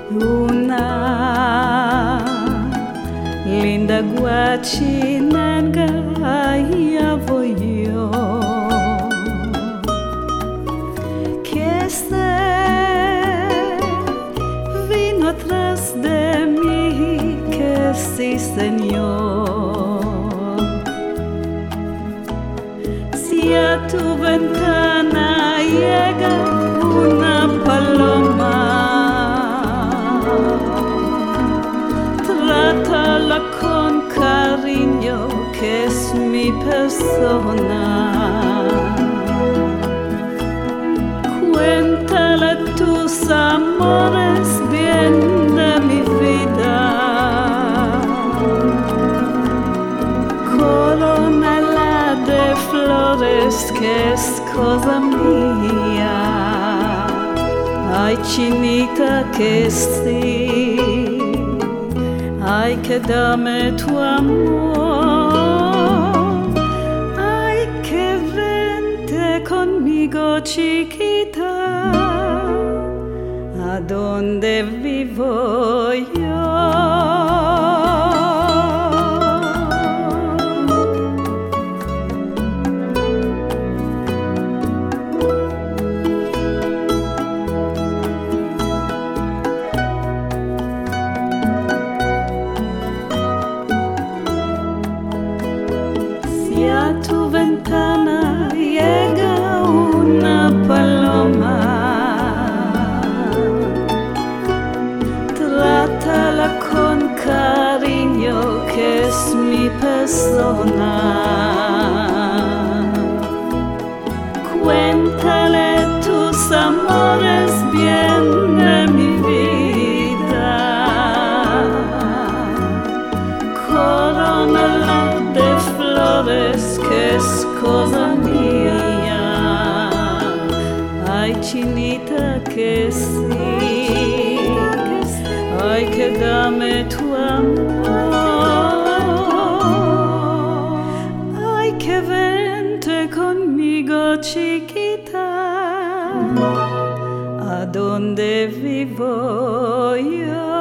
Una linda guachinanga voy yo, que se vino atrás de mí, que sí, Señor. Si a tu ventana llega una paloma, trátala con cariño, que es mi persona. Cuéntale tus amores bien de mi vida. Corónala de flores, que es cosa mía. Ay, chinita, que sí. Ay, que dame tu amor. Ay, que vente conmigo, chiquita, a donde vivo yo. Si a tu ventana llega una paloma, trátala con cariño, que es mi persona. Cuéntale tus amores bien de mi vida. Corónala de flores, que es cosa mía. Ay, chinita, que sí. Ay, que dame tu amor. Ay, que vente conmigo, chiquita, a donde vivo yo.